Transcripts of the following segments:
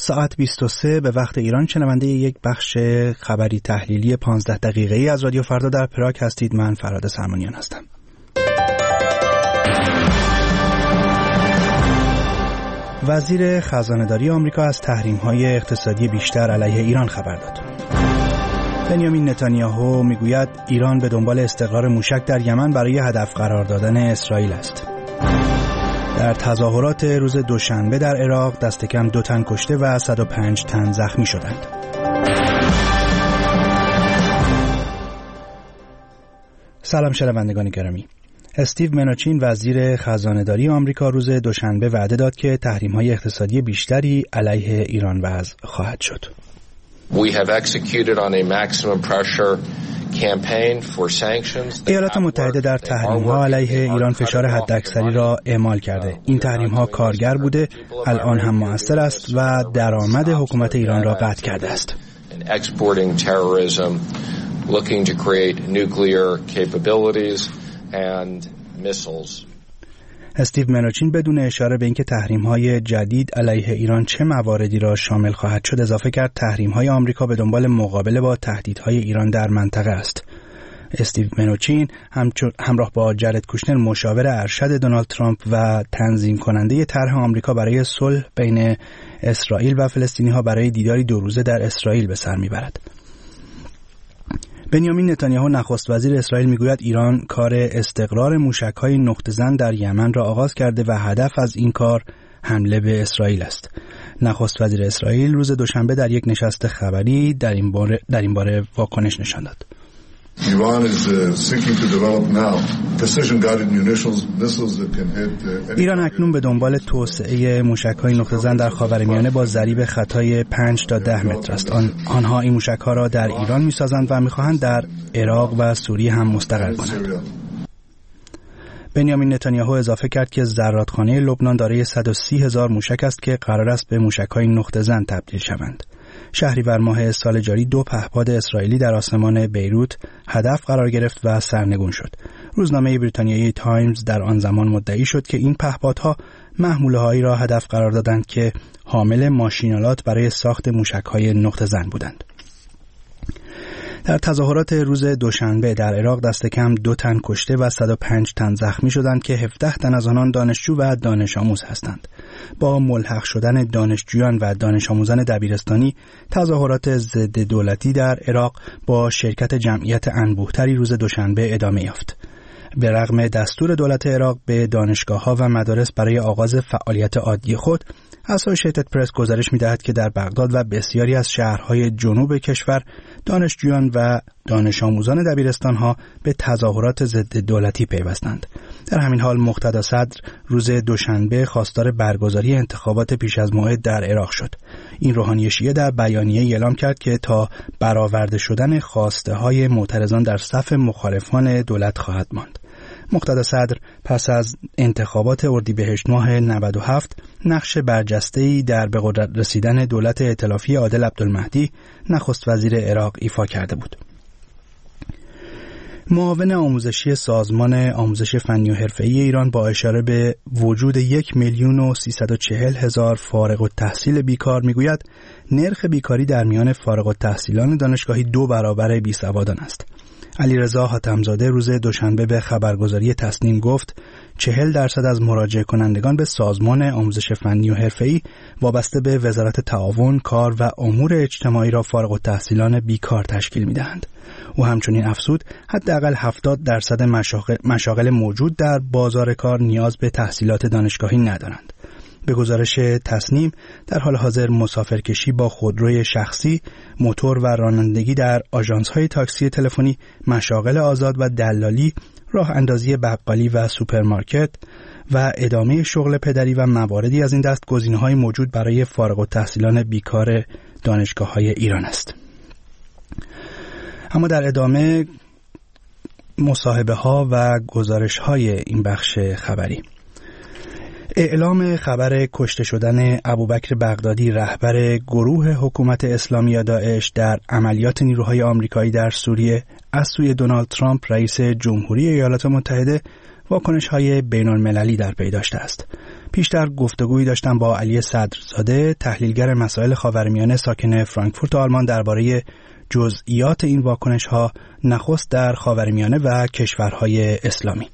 ساعت 23 به وقت ایران شنونده یک بخش خبری تحلیلی 15 دقیقه‌ای از رادیو فردا در پراگ هستید. من فراد سرمانیان هستم. وزیر خزانه‌داری آمریکا از تحریم‌های اقتصادی بیشتر علیه ایران خبر داد. بنیامین نتانیاهو میگوید ایران به دنبال استقرار موشک در یمن برای هدف قرار دادن اسرائیل است. در تظاهرات روز دوشنبه در عراق دست کم 2 تن کشته و 105 تن زخمی شدند. سلام شنوندگان گرامی. استیو منوچین وزیر خزانه‌داری آمریکا روز دوشنبه وعده داد که تحریم‌های اقتصادی بیشتری علیه ایران وضع خواهد شد. We have executed on a maximum pressure campaign for sanctions. ایالات متحده در تحریم‌ها علیه ایران فشار حداکثری را اعمال کرده. این تحریم‌ها کارگر بوده، الان هم مؤثر است و درآمد حکومت ایران را قطع کرده است. Exporting terrorism, looking to create nuclear capabilities and missiles. استیو منوچین بدون اشاره به اینکه تحریم‌های جدید علیه ایران چه مواردی را شامل خواهد شد اضافه کرد تحریم‌های آمریکا به دنبال مقابله با تهدیدهای ایران در منطقه است. استیو منوچین همراه با جرد کوشنر مشاور ارشد دونالد ترامپ و تنظیم کننده طرح آمریکا برای صلح بین اسرائیل و فلسطینی‌ها برای دیداری 2 روزه در اسرائیل به سر می‌برد. بنیامین نتانیاهو نخست وزیر اسرائیل میگوید ایران کار استقرار موشک‌های نقطه‌زن در یمن را آغاز کرده و هدف از این کار حمله به اسرائیل است. نخست وزیر اسرائیل روز دوشنبه در یک نشست خبری در این باره واکنش نشان داد. ایران اکنون به دنبال توسعه موشک‌های نقطه‌زن در خاورمیانه با ضریب خطای 5 تا 10 متر است. آنها این موشک‌ها را در ایران می‌سازند و می‌خواهند در عراق و سوریه هم مستقر کنند. بنیامین نتانیاهو اضافه کرد که زرادخانه لبنان دارای 130,000 موشک است که قرار است به موشک‌های نقطه‌زن تبدیل شوند. شهریور ماه سال جاری 2 پهپاد اسرائیلی در آسمان بیروت هدف قرار گرفت و سرنگون شد. روزنامه بریتانیایی تایمز در آن زمان مدعی شد که این پهپادها محموله‌هایی را هدف قرار دادند که حامل ماشین‌آلات برای ساخت موشک‌های نقطه‌زن بودند. در تظاهرات روز دوشنبه در عراق دست کم 2 تن کشته و 105 تن زخمی شدند که 17 تن از آنان دانشجو و دانش آموز هستند. با ملحق شدن دانشجویان و دانش آموزان دبیرستانی، تظاهرات ضد دولتی در عراق با شرکت جمعیت انبوه‌تری روز دوشنبه ادامه یافت. به رغم دستور دولت عراق به دانشگاه‌ها و مدارس برای آغاز فعالیت عادی خود، اسوسییتد پرس گزارش می‌دهد که در بغداد و بسیاری از شهرهای جنوب کشور دانشجویان و دانش آموزان دبیرستان‌ها به تظاهرات ضد دولتی پیوستند. در همین حال مقتدا صدر روز دوشنبه خواستار برگزاری انتخابات پیش از موعد در عراق شد. این روحانی شیعه در بیانیه اعلام کرد که تا برآورده شدن خواسته‌های معترضان در صف مخالفان دولت خواهد ماند. مقتدا صدر پس از انتخابات اردیبهشت ماه 97 نقش برجسته‌ای در به قدرت رسیدن دولت ائتلافی عادل عبدالمهدی نخست وزیر عراق ایفا کرده بود. معاون آموزشی سازمان آموزش فنی و حرفه‌ای ایران با اشاره به وجود 1,340,000 فارغ التحصیل بیکار میگوید نرخ بیکاری در میان فارغ التحصیلان دانشگاهی 2 برابر بیسوادان است. علیرضا حاتم‌زاده روز دوشنبه به خبرگزاری تصنیم گفت 40% از مراجعه کنندگان به سازمان آموزش فنی و حرفه‌ای وابسته به وزارت تعاون، کار و امور اجتماعی را فارغ التحصیلان بیکار تشکیل می‌دهند. او همچنین افزود حداقل 70% مشاغل موجود در بازار کار نیاز به تحصیلات دانشگاهی ندارند. به گزارش تصنیم در حال حاضر مسافرکشی با خودروی شخصی، موتور و رانندگی در آژانس‌های تاکسی تلفنی، مشاغل آزاد و دلالی، راه اندازی بقالی و سوپرمارکت و ادامه شغل پدری و مواردی از این دست گزینه‌های موجود برای فارغ التحصیلان بیکار دانشگاه‌های ایران است. اما در ادامه مصاحبه‌ها و گزارش‌های این بخش خبری. اعلام خبر کشته شدن ابوبکر بغدادی رهبر گروه حکومت اسلامی داعش در عملیات نیروهای آمریکایی در سوریه از سوی دونالد ترامپ رئیس جمهوری ایالات متحده واکنش‌های بین‌المللی در پی داشته است. پیشتر گفتگویی داشتم با علی صدرزاده، تحلیلگر مسائل خاورمیانه ساکن فرانکفورت آلمان، درباره جزئیات این واکنش‌ها، نخست در خاورمیانه و کشورهای اسلامی.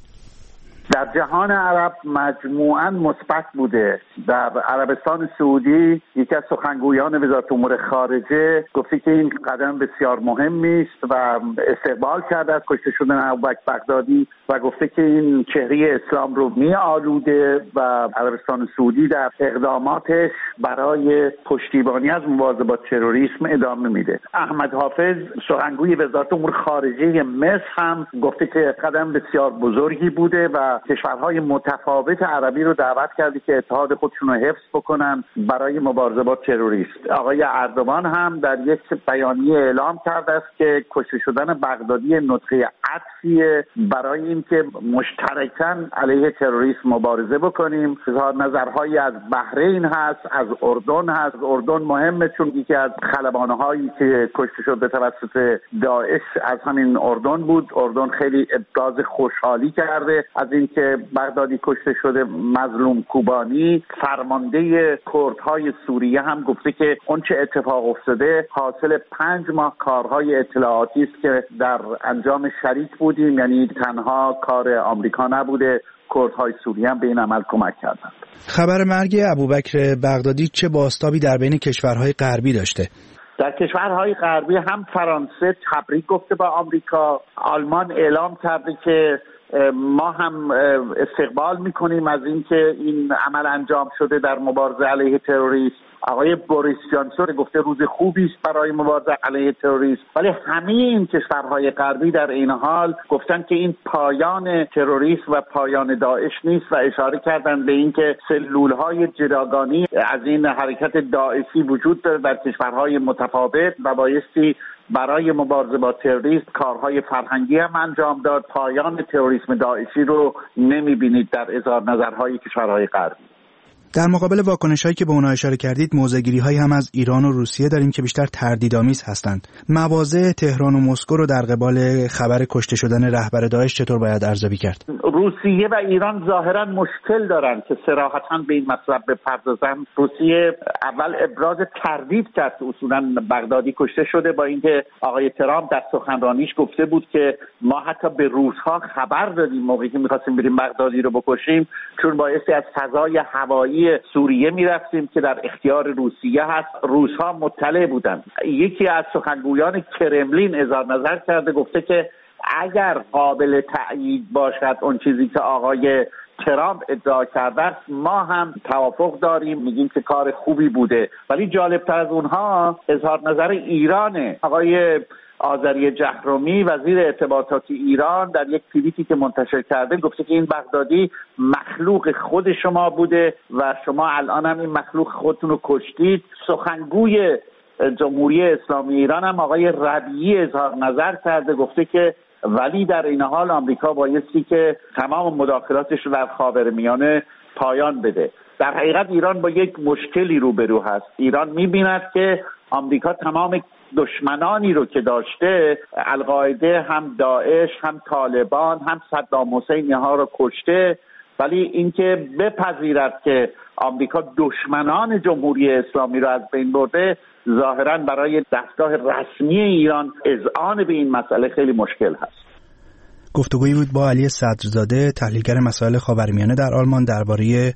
در جهان عرب مجموعاً مثبت بوده. در عربستان سعودی یکی از سخنگویان وزارت امور خارجه گفته که این قدم بسیار مهمی است و استقبال کرده از کشته شدن ابوبکر بغدادی و گفته که این چهره اسلام رو می‌آلوده و عربستان سعودی در اقداماتش برای پشتیبانی از مبارزه با تروریسم ادامه میده. احمد حافظ سخنگوی وزارت امور خارجه مصر هم گفته که قدم بسیار بزرگی بوده و کشورهای متفاوت عربی رو دعوت کرده که اتحاد خودشون رو حفظ بکنن برای مبارزه با تروریسم. آقای اردوغان هم در یک بیانیه اعلام کرده است که کشته شدن بغدادی نطقه عطفیه برای اینکه مشترکاً علیه تروریسم مبارزه بکنیم. اظهار نظرهایی از بحرین هست، از اردن هست. اردن مهمه چون یکی از خلبان‌هایی که کشته شد به توسط داعش از همین اردن بود. اردن خیلی ابراز خوشحالی کرده از اینکه بغدادی کشته شده. مظلوم کوبانی فرمانده کردهای سوریه هم گفته که اون چه اتفاق افتاده حاصل 5 ماه کارهای اطلاعاتی است که در انجام شریک بودیم، یعنی تنها کار آمریکا نبوده، کردهای سوریه هم به این عمل کمک کردند. خبر مرگ ابوبکر بغدادی چه بازتابی در بین کشورهای غربی داشته؟ در کشورهای غربی هم فرانسه تبریک گفته با آمریکا. آلمان اعلام کرده که ما هم استقبال میکنیم از اینکه این عمل انجام شده در مبارزه علیه تروریسم. آقای بوریس جانسون گفته روز خوبی است برای مبارزه علیه تروریسم، ولی همه این کشورهای غربی در این حال گفتن که این پایان تروریسم و پایان داعش نیست و اشاره کردن به اینکه سلولهای جداگانه از این حرکت داعشی وجود داره در کشورهای متفاوت و بایستی برای مبارزه با تروریسم کارهای فرهنگی هم انجام داد. پایان تروریسم داعشی رو نمیبینید در اظهار نظرهای کشورهای غربی. در مقابل واکنش‌هایی که به اونها اشاره کردید، موضع‌گیری‌هایی هم از ایران و روسیه داریم که بیشتر تردیدآمیز هستند. مواضع تهران و مسکو رو در قبال خبر کشته شدن رهبر داعش چطور باید ارزیابی کرد؟ روسیه و ایران ظاهراً مشکل دارن که صراحتاً به این مطلب بپردازن. روسیه اول ابراز تردید کرد که اصولاً بغدادی کشته شده، با اینکه آقای ترامپ در سخنرانیش گفته بود که ما حتی به روس‌ها خبر دادیم موقعی که می‌خواستیم بریم بغدادی رو بکشیم، چون بایستی از فضای هوایی سوریه میرفتیم که در اختیار روسیه هست. روس‌ها مطلع بودند. یکی از سخنگویان کرملین اظهار نظر کرده، گفته که اگر قابل تأیید باشد اون چیزی که آقای ترامپ ادعا کرده، ما هم توافق داریم، میگیم که کار خوبی بوده. ولی جالبتر از اونها اظهار نظر ایرانه. آقای آذری جهرومی وزیر ارتباطات ایران در یک توییتی که منتشر کرده گفته که این بغدادی مخلوق خود شما بوده و شما الان هم این مخلوق خودتون رو کشتید. سخنگوی جمهوری اسلامی ایران هم آقای ربیعی اظهار نظر کرده، گفته که ولی در این حال آمریکا بایستی که تمام مداخلاتش رو در خاورمیانه پایان بده. در حقیقت ایران با یک مشکلی روبرو هست. ایران می‌بیند که آمریکا تمام دشمنانی رو که داشته، القاعده هم داعش هم طالبان هم صدام حسین ها رو کشته، ولی اینکه بپذیرد که آمریکا دشمنان جمهوری اسلامی رو از بین برده، ظاهراً برای دستگاه رسمی ایران اذعان به این مسئله خیلی مشکل هست. گفتگویی بود با علی صدرزاده، تحلیلگر مسائل خاورمیانه در آلمان، درباره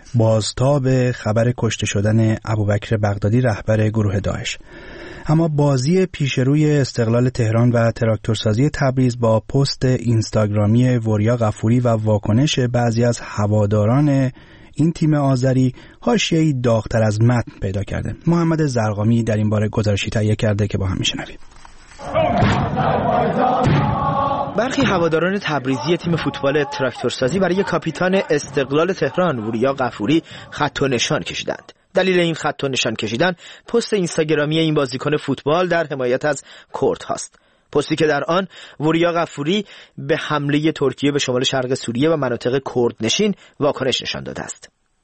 بازتاب خبر کشته شدن ابوبکر بغدادی رهبر گروه داعش. اما بازی پیشروی استقلال تهران و تراکتورسازی تبریز با پست اینستاگرامی وریا غفوری و واکنش بعضی از هواداران این تیم آذری حاشیه‌ای داغ‌تر از متن پیدا کرده. محمد زرقامی در این باره گزارشی تهیه کرده که با هم میشنویم. برخی هواداران تبریزی تیم فوتبال تراکتورسازی برای کاپیتان استقلال تهران وریا غفوری خط و نشان کشیدند. دلیل این خط و نشان کشیدن پست اینستاگرامی این بازیکن فوتبال در حمایت از کرد هاست. پستی که در آن وریا غفوری به حمله ترکیه به شمال شرق سوریه و مناطق کردنشین واکنش نشان داده است.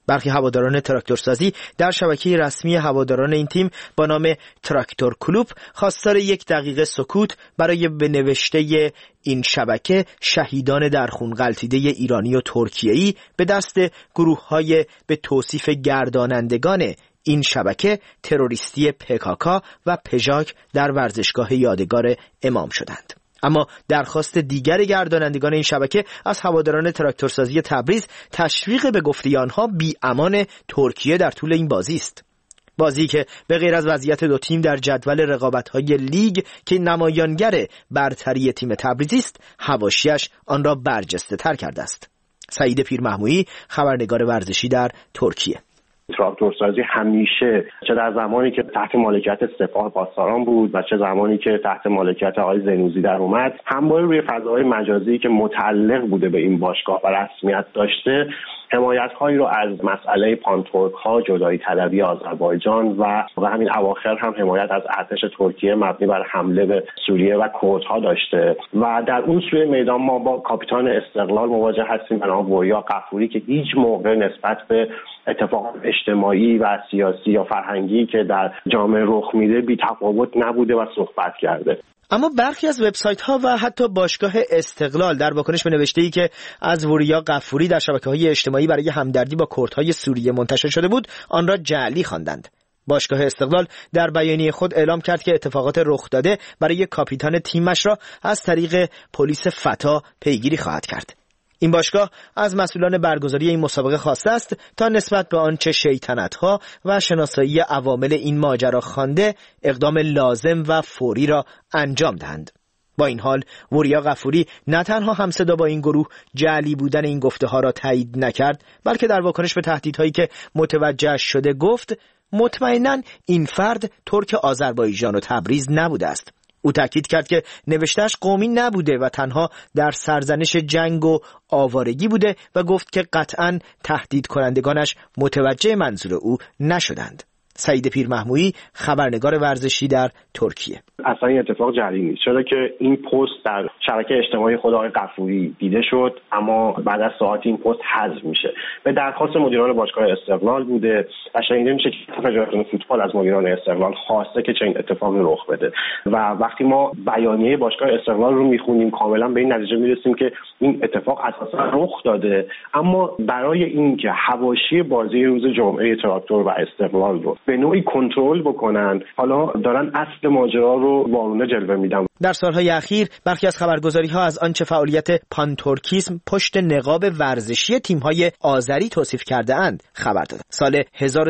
برخی هواداران تراکتورسازی در شبکه رسمی هواداران این تیم با نام تراکتور کلوب خواستار 1 دقیقه سکوت برای به نوشته این شبکه شهیدان در خون غلتیده ایرانی و ترکیه‌ای به دست گروه‌های به توصیف گردانندگان این شبکه تروریستی PKK و پژاک در ورزشگاه یادگار امام شدند. اما درخواست دیگر گردانندگان این شبکه از هواداران تراکتورسازی تبریز تشویق به گفته آنها بی‌امان ترکیه در طول این بازی است. بازی که به غیر از وضعیت دو تیم در جدول رقابت‌های لیگ که نمایانگر برتری تیم تبریزی است، حواشیش آن را برجسته تر کرده است. سعید پیرمحمودی، خبرنگار ورزشی در ترکیه. تراکتورسازی همیشه چه در زمانی که تحت مالکیت سپاه پاسداران بود و چه زمانی که تحت مالکیت آقای زنوزی در اومد، همواره روی فضاهای مجازی که متعلق بوده به این باشگاه و رسمیت داشته حمایت‌هایی رو از مسئله پانتورک‌ها، جدایی طلبی آذربایجان و همین اواخر هم حمایت از ارتش ترکیه مبنی بر حمله به سوریه و کردها داشته و در اون سوی میدان ما با کاپیتان استقلال مواجه هستیم به نام وریا غفوری که هیچ موقع نسبت به اتفاقات اجتماعی و سیاسی یا فرهنگی که در جامعه رخ میده بی تفاوت نبوده و صحبت کرده. اما برخی از وبسایت‌ها و حتی باشگاه استقلال در واکنش به نوشته‌ای که از وریا غفوری در شبکه‌های اجتماعی برای همدردی با کردهای سوریه منتشر شده بود، آن را جعلی خواندند. باشگاه استقلال در بیانیه خود اعلام کرد که اتفاقات رخ داده برای کاپیتان تیمش را از طریق پلیس فتا پیگیری خواهد کرد. این باشگاه از مسئولان برگزاری این مسابقه خواسته است تا نسبت به آنچه شیطنت‌ها و شناسایی عوامل این ماجرا خوانده اقدام لازم و فوری را انجام دهند. با این حال وریا غفوری نه تنها همصدا با این گروه جعلی بودن این گفته‌ها را تایید نکرد، بلکه در واکنش به تهدیدهایی که متوجه شده گفت مطمئناً این فرد ترک آذربایجان و تبریز نبوده است. او تاکید کرد که نوشته‌اش قومی نبوده و تنها در سرزنش جنگ و آوارگی بوده و گفت که قطعاً تهدید کنندگانش متوجه منظور او نشدند. سعید پیرمحمودی، خبرنگار ورزشی در ترکیه. اصلا این اتفاق جعلی نیست، چرا که این پست در شبکه اجتماعی خود آقای غفوری دیده شد، اما بعد از ساعت این پست حذف میشه. به درخواست مدیران باشگاه استقلال بوده و شنیده میشه که فدراسیون فوتبال از مدیران استقلال خواسته که چنین اتفاقی رخ بده و وقتی ما بیانیه باشگاه استقلال رو میخونیم کاملا به این نتیجه میرسیم که این اتفاق اساسا رخ داده، اما برای اینکه حواشی بازی روز جمعه تراکتور و استقلال رو به نوعی کنترل بکنن، حالا دارن اصل ماجرا رو وارونه جلوه میدن. در سالهای اخیر برخی از خبرگزاری‌ها از آنچه فعالیت پانتورکیسم پشت نقاب ورزشی تیم‌های آذری توصیف کرده‌اند خبر دادند. سال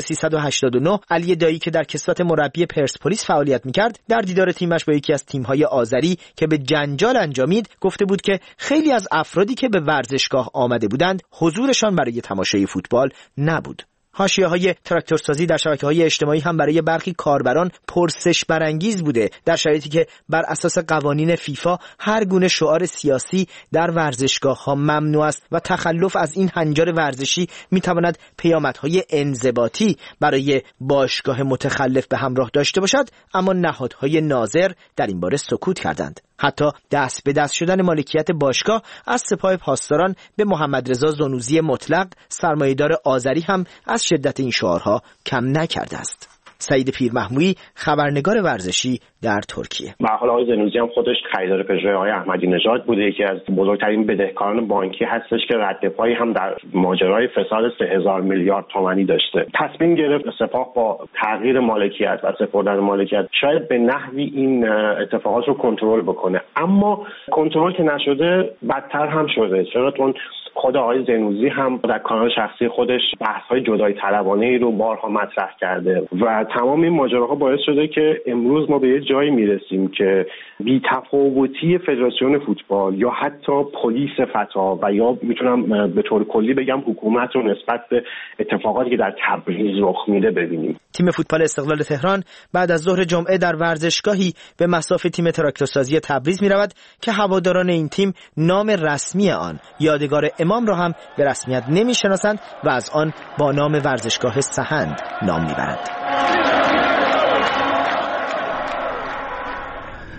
1389 علی دایی که در کسوت مربی پرسپولیس فعالیت می‌کرد، در دیدار تیمش با یکی از تیم‌های آذری که به جنجال انجامید گفته بود که خیلی از افرادی که به ورزشگاه آمده بودند حضورشان برای تماشای فوتبال نبود. حاشیه‌های تراکتورسازی در شبکه‌های اجتماعی هم برای برخی کاربران پرسش برانگیز بوده، در شرایطی که بر اساس قوانین فیفا هر گونه شعار سیاسی در ورزشگاه‌ها ممنوع است و تخلف از این هنجار ورزشی می‌تواند پیامدهای انضباطی برای باشگاه متخلف به همراه داشته باشد، اما نهادهای ناظر در این باره سکوت کردند. حتی دست به دست شدن مالکیت باشگاه از سپاه پاسداران به محمد رضا زنوزی مطلق، سرمایه‌دار آذری، هم از شدت این شعارها کم نکرده است. سعید پیرمحمودی، خبرنگار ورزشی در ترکیه. به حال آقای زنوزی هم خودش خریدار پژو آقای احمدی نژاد بوده، یکی از بزرگترین بدهکاران بانکی هستش که رد پایی هم در ماجرای فساد 3000 میلیارد تومانی داشته. تصمیم گرفت سپاه با تغییر مالکیت و سپردن مالکیت شاید به نحوی این اتفاقات رو کنترل بکنه، اما کنترل که نشده بدتر هم شده، چرا چون خود آقای زنوزی هم در کانال شخصی خودش بحث‌های جدایی طلبانه‌ای رو بارها مطرح کرده و تمام این ماجراها باعث شده که امروز ما به یه جایی میرسیم که بی‌تفاوتی فدراسیون فوتبال یا حتی پلیس فتا و یا میتونم به طور کلی بگم حکومت رو نسبت به اتفاقاتی که در تبریز رخ میده ببینیم. تیم فوتبال استقلال تهران بعد از ظهر جمعه در ورزشگاهی به مصاف تیم تراکتورسازی تبریز میرود که هواداران این تیم نام رسمی آن یادگار امام را هم به رسمیت نمیشناسند و از آن با نام ورزشگاه سهند نام میبرند.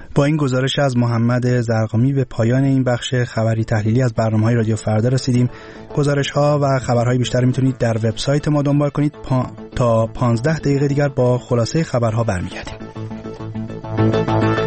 با این گزارش از محمد زرقامی به پایان این بخش خبری تحلیلی از برنامه‌های رادیو فردا رسیدیم. گزارش‌ها و خبرهای بیشتر میتونید در وبسایت ما دنبال کنید. تا 15 دقیقه دیگر با خلاصه خبرها برمیگردیم.